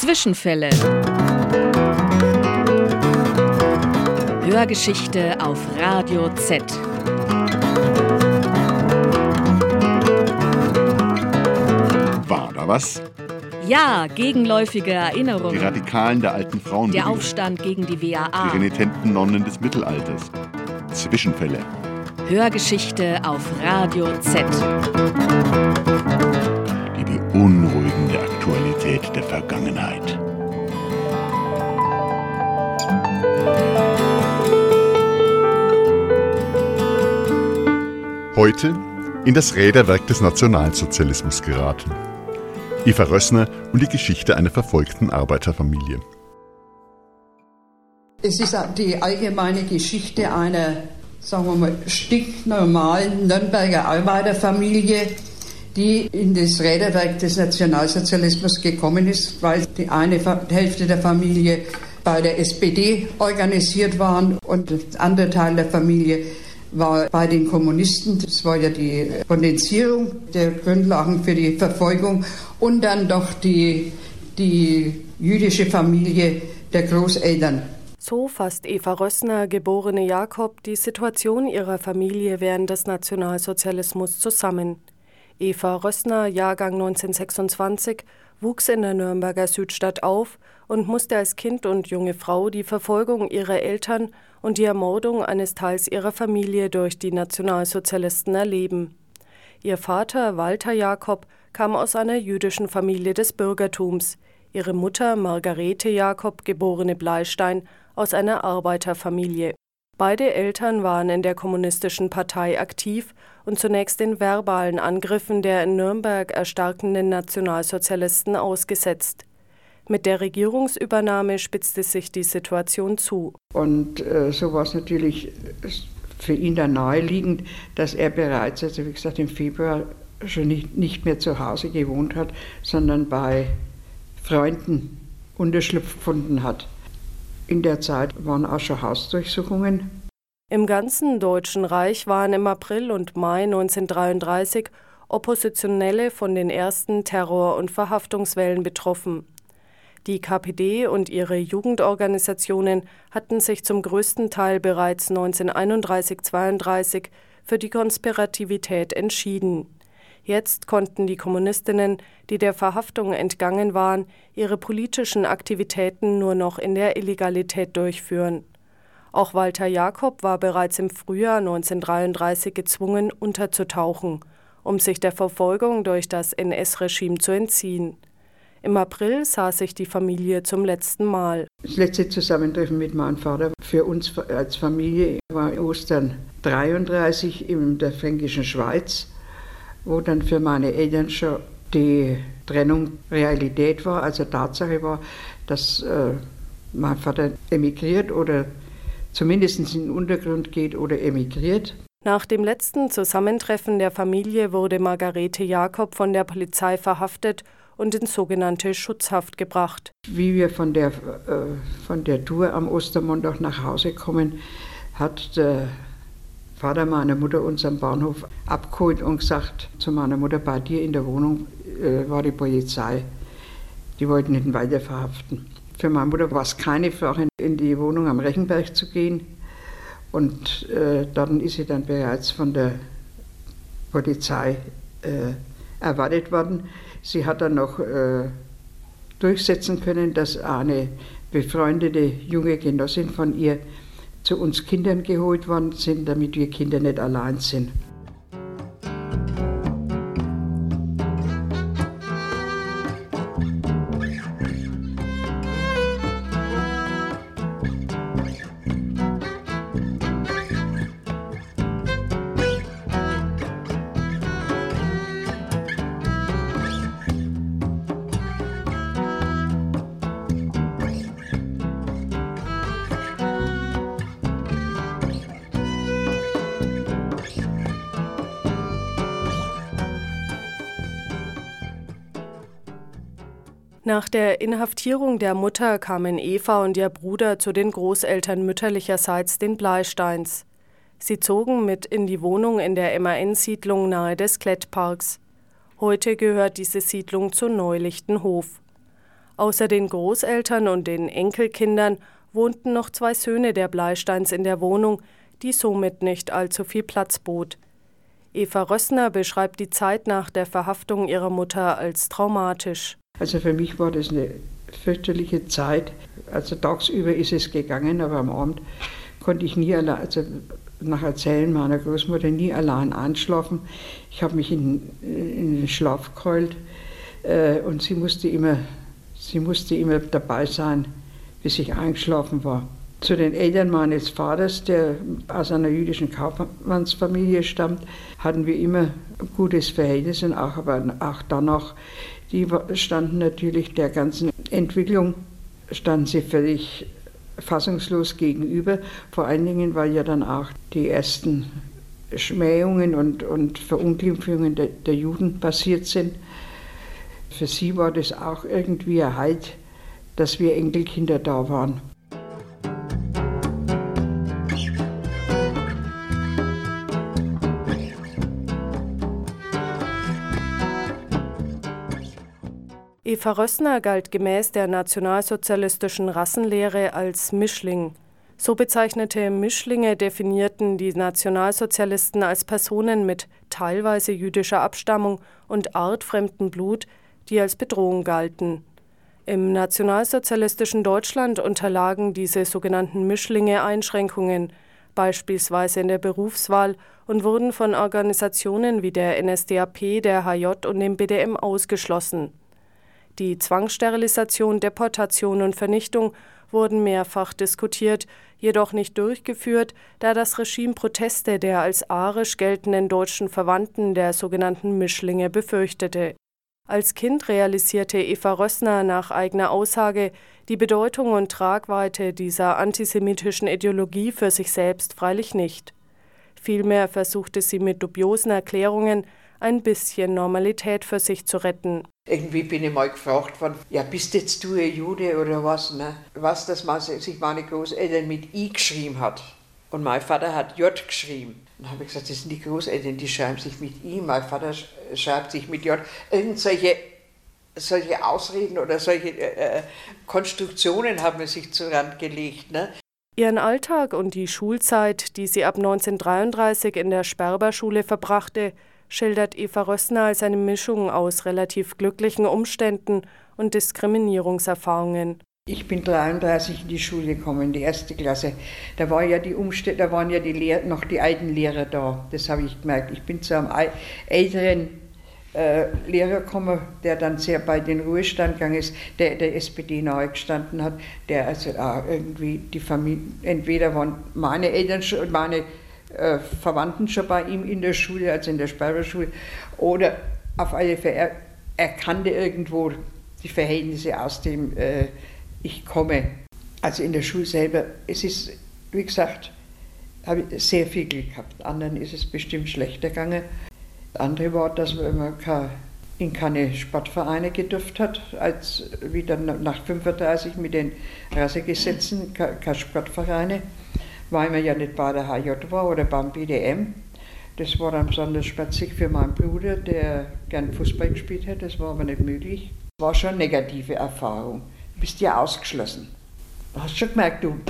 Zwischenfälle. Hörgeschichte auf Radio Z. War da was? Ja, gegenläufige Erinnerungen. Die Radikalen der alten Frauen. Der Aufstand gegen die WAA. Die renitenten Nonnen des Mittelalters. Zwischenfälle. Hörgeschichte auf Radio Z. Die beunruhigende Aktualität der Vergangenheit. Heute in das Räderwerk des Nationalsozialismus geraten. Eva Rössner und die Geschichte einer verfolgten Arbeiterfamilie. Es ist die allgemeine Geschichte einer, sagen wir mal, stinknormalen Nürnberger Arbeiterfamilie, die in das Räderwerk des Nationalsozialismus gekommen ist, weil die eine Hälfte der Familie bei der SPD organisiert waren und der andere Teil der Familie war bei den Kommunisten. Das war ja die Kondensierung der Grundlagen für die Verfolgung und dann doch die jüdische Familie der Großeltern. So fasst Eva Rössner, geborene Jakob, die Situation ihrer Familie während des Nationalsozialismus zusammen. Eva Rössner, Jahrgang 1926, wuchs in der Nürnberger Südstadt auf und musste als Kind und junge Frau die Verfolgung ihrer Eltern und die Ermordung eines Teils ihrer Familie durch die Nationalsozialisten erleben. Ihr Vater, Walter Jakob, kam aus einer jüdischen Familie des Bürgertums, ihre Mutter, Margarete Jakob, geborene Bleistein, aus einer Arbeiterfamilie. Beide Eltern waren in der Kommunistischen Partei aktiv und zunächst den verbalen Angriffen der in Nürnberg erstarkenden Nationalsozialisten ausgesetzt. Mit der Regierungsübernahme spitzte sich die Situation zu. Und so war es natürlich für ihn dann naheliegend, dass er bereits, also wie gesagt, im Februar schon nicht mehr zu Hause gewohnt hat, sondern bei Freunden Unterschlupf gefunden hat. In der Zeit waren auch schon Hausdurchsuchungen. Im ganzen Deutschen Reich waren im April und Mai 1933 Oppositionelle von den ersten Terror- und Verhaftungswellen betroffen. Die KPD und ihre Jugendorganisationen hatten sich zum größten Teil bereits 1931/32 für die Konspirativität entschieden. Jetzt konnten die Kommunistinnen, die der Verhaftung entgangen waren, ihre politischen Aktivitäten nur noch in der Illegalität durchführen. Auch Walter Jakob war bereits im Frühjahr 1933 gezwungen, unterzutauchen, um sich der Verfolgung durch das NS-Regime zu entziehen. Im April sah sich die Familie zum letzten Mal. Das letzte Zusammentreffen mit meinem Vater für uns als Familie war Ostern 1933 in der Fränkischen Schweiz, wo dann für meine Eltern schon die Trennung Realität war, also Tatsache war, dass mein Vater emigriert oder zumindest in den Untergrund geht oder emigriert. Nach dem letzten Zusammentreffen der Familie wurde Margarete Jakob von der Polizei verhaftet und in sogenannte Schutzhaft gebracht. Wie wir von der Tour am Ostermontag nach Hause kommen, hat der Vater meiner Mutter uns am Bahnhof abgeholt und gesagt zu meiner Mutter, bei dir in der Wohnung war die Polizei. Die wollten ihn weiter verhaften. Für meine Mutter war es keine Frage, in die Wohnung am Rechenberg zu gehen. Und dann ist sie dann bereits von der Polizei erwartet worden. Sie hat dann noch durchsetzen können, dass eine befreundete junge Genossin von ihr zu uns Kindern geholt worden sind, damit wir Kinder nicht allein sind. Nach der Inhaftierung der Mutter kamen Eva und ihr Bruder zu den Großeltern mütterlicherseits, den Bleisteins. Sie zogen mit in die Wohnung in der MAN-Siedlung nahe des Klettparks. Heute gehört diese Siedlung zu Neulichtenhof. Außer den Großeltern und den Enkelkindern wohnten noch 2 Söhne der Bleisteins in der Wohnung, die somit nicht allzu viel Platz bot. Eva Rössner beschreibt die Zeit nach der Verhaftung ihrer Mutter als traumatisch. Also für mich war das eine fürchterliche Zeit. Also tagsüber ist es gegangen, aber am Abend konnte ich nie allein, also nach Erzählen meiner Großmutter, nie allein einschlafen. Ich habe mich in den Schlaf geheult und sie musste immer dabei sein, bis ich eingeschlafen war. Zu den Eltern meines Vaters, der aus einer jüdischen Kaufmannsfamilie stammt, hatten wir immer ein gutes Verhältnis, und aber auch danach, die standen natürlich der ganzen Entwicklung, standen sie völlig fassungslos gegenüber, vor allen Dingen, weil ja dann auch die ersten Schmähungen und Verunglimpfungen der Juden passiert sind. Für sie war das auch irgendwie ein Halt, dass wir Enkelkinder da waren. Eva Rössner galt gemäß der nationalsozialistischen Rassenlehre als Mischling. So bezeichnete Mischlinge definierten die Nationalsozialisten als Personen mit teilweise jüdischer Abstammung und artfremdem Blut, die als Bedrohung galten. Im nationalsozialistischen Deutschland unterlagen diese sogenannten Mischlinge Einschränkungen, beispielsweise in der Berufswahl, und wurden von Organisationen wie der NSDAP, der HJ und dem BDM ausgeschlossen. Die Zwangssterilisation, Deportation und Vernichtung wurden mehrfach diskutiert, jedoch nicht durchgeführt, da das Regime Proteste der als arisch geltenden deutschen Verwandten der sogenannten Mischlinge befürchtete. Als Kind realisierte Eva Rössner nach eigener Aussage die Bedeutung und Tragweite dieser antisemitischen Ideologie für sich selbst freilich nicht. Vielmehr versuchte sie mit dubiosen Erklärungen ein bisschen Normalität für sich zu retten. Irgendwie bin ich mal gefragt worden, ja, bist jetzt du ein Jude oder was? Ne? Was, dass sich meine Großeltern mit I geschrieben hat. Und mein Vater hat J geschrieben. Dann habe ich gesagt, das sind die Großeltern, die schreiben sich mit I. Mein Vater schreibt sich mit J. Solche Ausreden oder solche Konstruktionen haben sich zur Rand gelegt. Ne? Ihren Alltag und die Schulzeit, die sie ab 1933 in der Sperberschule verbrachte, schildert Eva Rössner als eine Mischung aus relativ glücklichen Umständen und Diskriminierungserfahrungen. Ich bin 1933 in die Schule gekommen, in die 1. Klasse. Da waren ja noch die alten Lehrer da, das habe ich gemerkt. Ich bin zu einem älteren Lehrer gekommen, der dann sehr bald in den Ruhestand gegangen ist, der SPD nahe gestanden hat, der also auch irgendwie die Familie, entweder waren meine Eltern schon, meine Verwandten schon bei ihm in der Schule, also in der Sperberschule, oder auf alle Fälle er kannte irgendwo die Verhältnisse, aus dem ich komme. Also in der Schule selber, es ist, wie gesagt, habe ich sehr viel Glück gehabt. Anderen ist es bestimmt schlechter gegangen. Das andere war, dass man in keine Sportvereine gedurft hat, als wieder nach 1935 mit den Rassegesetzen, keine Sportvereine, weil man ja nicht bei der HJ war oder beim BDM. Das war dann besonders spaßig für meinen Bruder, der gern Fußball gespielt hat, das war aber nicht möglich. Das war schon eine negative Erfahrung. Du bist ja ausgeschlossen. Du hast schon gemerkt, du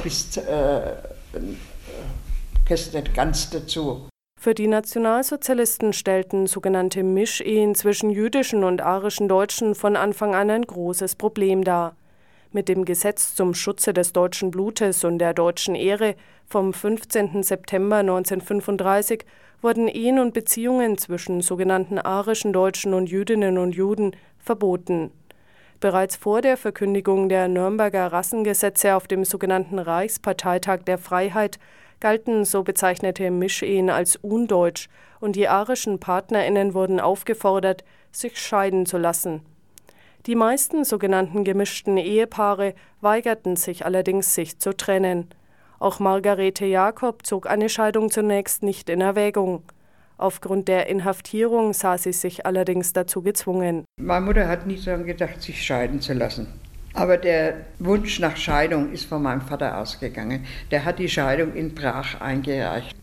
gehörst nicht ganz dazu. Für die Nationalsozialisten stellten sogenannte Mischehen zwischen jüdischen und arischen Deutschen von Anfang an ein großes Problem dar. Mit dem Gesetz zum Schutze des deutschen Blutes und der deutschen Ehre vom 15. September 1935 wurden Ehen und Beziehungen zwischen sogenannten arischen Deutschen und Jüdinnen und Juden verboten. Bereits vor der Verkündigung der Nürnberger Rassengesetze auf dem sogenannten Reichsparteitag der Freiheit galten so bezeichnete Mischehen als undeutsch und die arischen PartnerInnen wurden aufgefordert, sich scheiden zu lassen. Die meisten sogenannten gemischten Ehepaare weigerten sich allerdings, sich zu trennen. Auch Margarete Jacob zog eine Scheidung zunächst nicht in Erwägung. Aufgrund der Inhaftierung sah sie sich allerdings dazu gezwungen. Meine Mutter hat nie daran gedacht, sich scheiden zu lassen. Aber der Wunsch nach Scheidung ist von meinem Vater ausgegangen. Der hat die Scheidung in Prag eingereicht.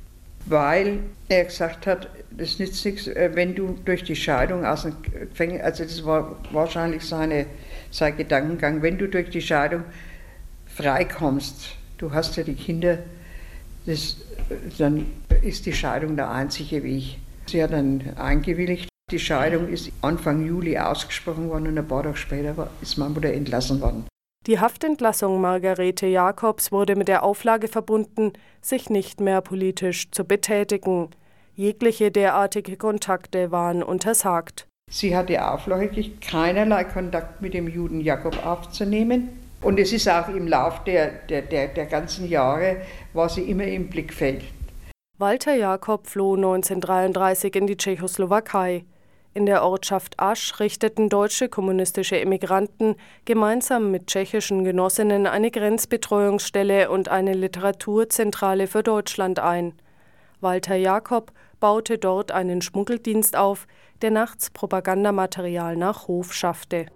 weil er gesagt hat, das nützt nichts, wenn du durch die Scheidung aus dem Gefängnis, also das war wahrscheinlich sein Gedankengang, wenn du durch die Scheidung freikommst, du hast ja die Kinder, dann ist die Scheidung der einzige Weg. Sie hat dann eingewilligt. Die Scheidung ist Anfang Juli ausgesprochen worden und ein paar Tage später ist meine Mutter entlassen worden. Die Haftentlassung Margarete Jacobs wurde mit der Auflage verbunden, sich nicht mehr politisch zu betätigen. Jegliche derartige Kontakte waren untersagt. Sie hat die Auflage gekriegt, keinerlei Kontakt mit dem Juden Jakob aufzunehmen. Und es ist auch im Lauf der ganzen Jahre, war sie immer im Blickfeld. Walter Jakob floh 1933 in die Tschechoslowakei. In der Ortschaft Asch richteten deutsche kommunistische Emigranten gemeinsam mit tschechischen Genossinnen eine Grenzbetreuungsstelle und eine Literaturzentrale für Deutschland ein. Walter Jakob baute dort einen Schmuggeldienst auf, der nachts Propagandamaterial nach Hof schaffte.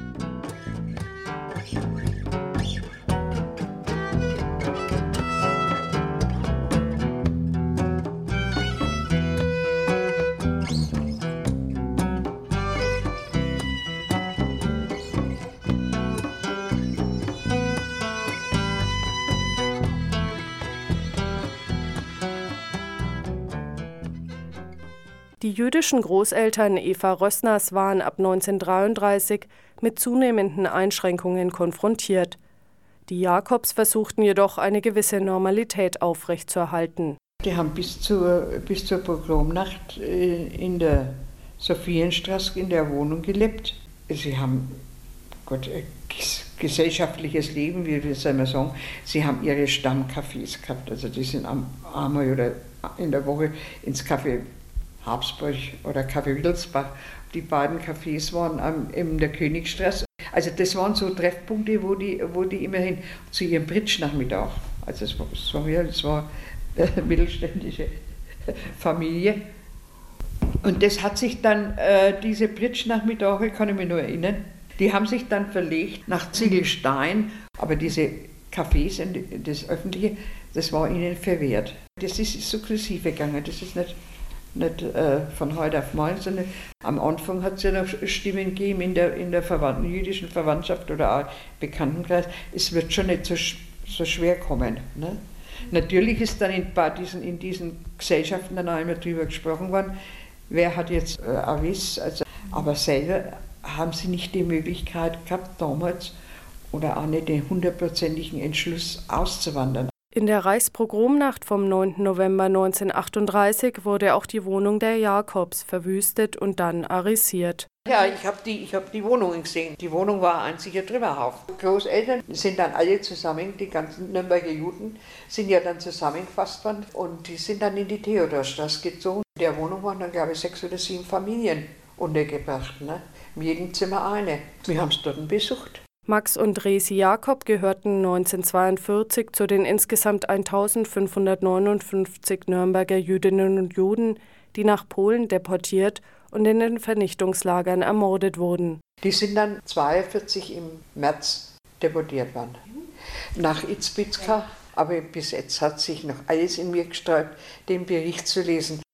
Die jüdischen Großeltern Eva Rössners waren ab 1933 mit zunehmenden Einschränkungen konfrontiert. Die Jakobs versuchten jedoch, eine gewisse Normalität aufrechtzuerhalten. Die haben bis zur Pogromnacht in der Sophienstraße in der Wohnung gelebt. Sie haben gesellschaftliches Leben, wie wir es einmal sagen. Sie haben ihre Stammcafés gehabt. Also die sind einmal oder in der Woche ins Café Habsburg oder Café Wittelsbach. Die beiden Cafés waren in der Königstraße. Also das waren so Treffpunkte, wo die immerhin zu ihrem Bridge-Nachmittag, also das war eine mittelständische Familie. Und das hat sich dann, diese Bridge-Nachmittage, kann ich mich nur erinnern, die haben sich dann verlegt nach Ziegelstein, aber diese Cafés, das Öffentliche, das war ihnen verwehrt. Das ist sukzessive gegangen, das ist nicht von heute auf morgen, sondern am Anfang hat es ja noch Stimmen gegeben in der jüdischen Verwandtschaft oder auch Bekanntenkreis, es wird schon nicht so schwer kommen. Ne? Natürlich ist dann in diesen Gesellschaften dann auch immer drüber gesprochen worden, wer hat jetzt Avis, aber selber haben sie nicht die Möglichkeit gehabt damals oder auch nicht den 100%igen Entschluss auszuwandern. In der Reichspogromnacht vom 9. November 1938 wurde auch die Wohnung der Jakobs verwüstet und dann arisiert. Ja, ich hab die Wohnungen gesehen. Die Wohnung war ein einziger Trümmerhaufen. Großeltern sind dann alle zusammen, die ganzen Nürnberger Juden sind ja dann zusammengefasst worden und die sind dann in die Theodorstraße gezogen. In der Wohnung waren dann, glaube ich, 6 oder 7 Familien untergebracht. Ne? In jedem Zimmer eine. Wir haben es dort besucht. Max und Resi Jakob gehörten 1942 zu den insgesamt 1559 Nürnberger Jüdinnen und Juden, die nach Polen deportiert und in den Vernichtungslagern ermordet wurden. Die sind dann 1942 im März deportiert worden. Nach Izbizka, aber bis jetzt hat sich noch alles in mir gesträubt, den Bericht zu lesen.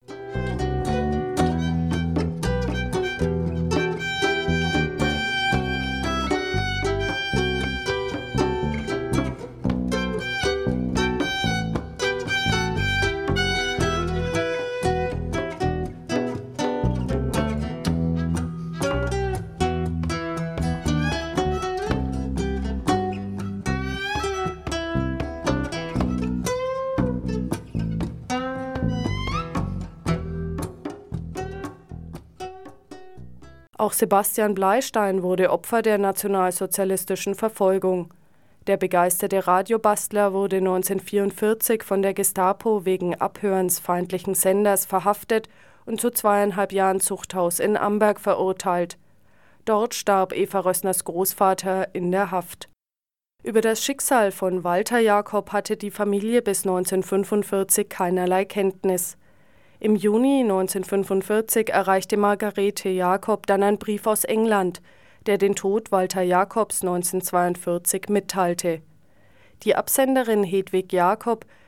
Auch Sebastian Bleistein wurde Opfer der nationalsozialistischen Verfolgung. Der begeisterte Radiobastler wurde 1944 von der Gestapo wegen Abhörens feindlichen Senders verhaftet und zu 2,5 Jahren Zuchthaus in Amberg verurteilt. Dort starb Eva Rössners Großvater in der Haft. Über das Schicksal von Walter Jakob hatte die Familie bis 1945 keinerlei Kenntnis. Im Juni 1945 erreichte Margarete Jakob dann ein Brief aus England, der den Tod Walter Jakobs 1942 mitteilte. Die Absenderin Hedwig Jakob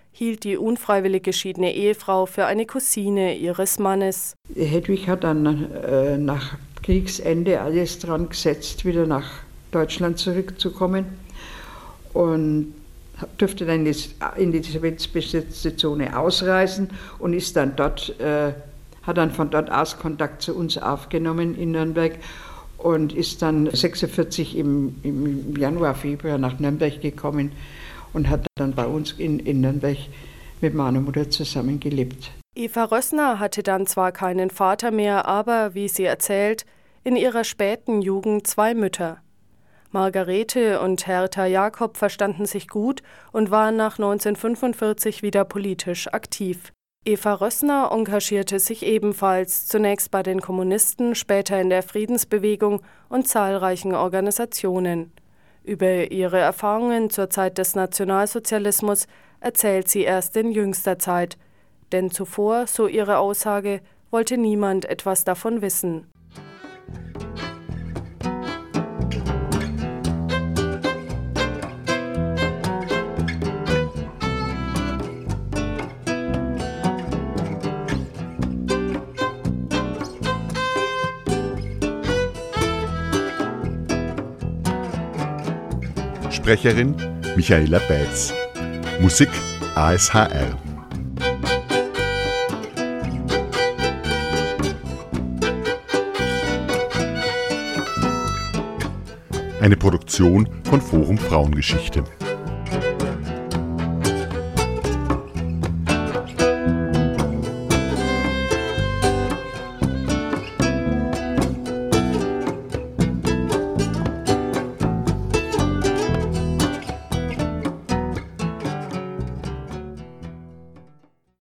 hielt die unfreiwillig geschiedene Ehefrau für eine Cousine ihres Mannes. Hedwig hat dann nach Kriegsende alles dran gesetzt, wieder nach Deutschland zurückzukommen und durfte dann in die sowjetbesetzte Zone ausreisen und ist dann dort, hat dann von dort aus Kontakt zu uns aufgenommen in Nürnberg und ist dann 1946 im Januar, Februar nach Nürnberg gekommen und hat dann bei uns in Nürnberg mit meiner Mutter zusammengelebt. Eva Rössner hatte dann zwar keinen Vater mehr, aber, wie sie erzählt, in ihrer späten Jugend 2 Mütter. Margarete und Hertha Jakob verstanden sich gut und waren nach 1945 wieder politisch aktiv. Eva Rössner engagierte sich ebenfalls, zunächst bei den Kommunisten, später in der Friedensbewegung und zahlreichen Organisationen. Über ihre Erfahrungen zur Zeit des Nationalsozialismus erzählt sie erst in jüngster Zeit. Denn zuvor, so ihre Aussage, wollte niemand etwas davon wissen. Sprecherin Michaela Beitz. Musik ASHR. Eine Produktion von Forum Frauengeschichte.